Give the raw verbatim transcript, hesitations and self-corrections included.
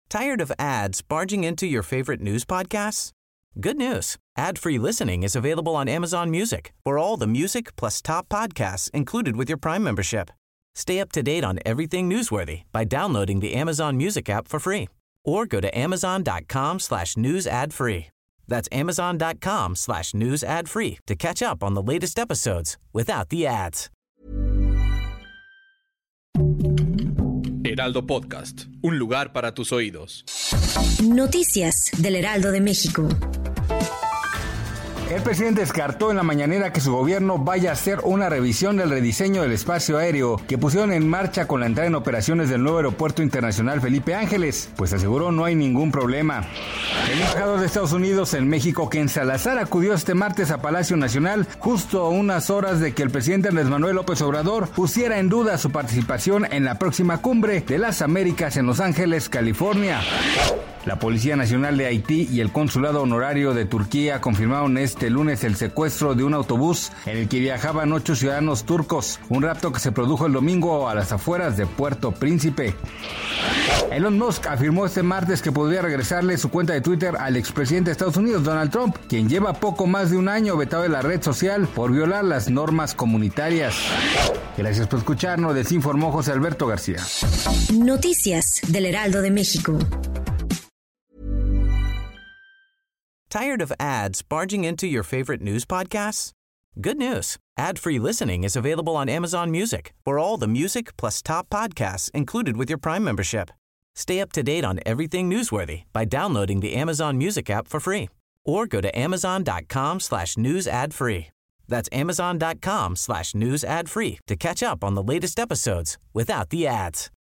Tired of ads barging into your favorite news podcasts? Good news. Ad-free listening is available on Amazon Music for all the music plus top podcasts included with your Prime membership. Stay up to date on everything newsworthy by downloading the Amazon Music app for free or go to amazon.com slash news ad free. That's amazon.com slash news ad free to catch up on the latest episodes without the ads. Heraldo Podcast, un lugar para tus oídos. Noticias del Heraldo de México. El presidente descartó en la mañanera que su gobierno vaya a hacer una revisión del rediseño del espacio aéreo que pusieron en marcha con la entrada en operaciones del nuevo aeropuerto internacional Felipe Ángeles, pues aseguró no hay ningún problema. El embajador de Estados Unidos en México, Ken Salazar, acudió este martes a Palacio Nacional justo a unas horas de que el presidente Andrés Manuel López Obrador pusiera en duda su participación en la próxima cumbre de las Américas en Los Ángeles, California. La Policía Nacional de Haití y el Consulado Honorario de Turquía confirmaron este lunes el secuestro de un autobús en el que viajaban ocho ciudadanos turcos, un rapto que se produjo el domingo a las afueras de Puerto Príncipe. Elon Musk afirmó este martes que podría regresarle su cuenta de Twitter al expresidente de Estados Unidos, Donald Trump, quien lleva poco más de un año vetado de la red social por violar las normas comunitarias. Gracias por escucharnos, les informó José Alberto García. Noticias del Heraldo de México. Tired of ads barging into your favorite news podcasts? Good news. Ad-free listening is available on Amazon Music for all the music plus top podcasts included with your Prime membership. Stay up to date on everything newsworthy by downloading the Amazon Music app for free or go to amazon.com slash news ad free. That's amazon.com slash news ad free to catch up on the latest episodes without the ads.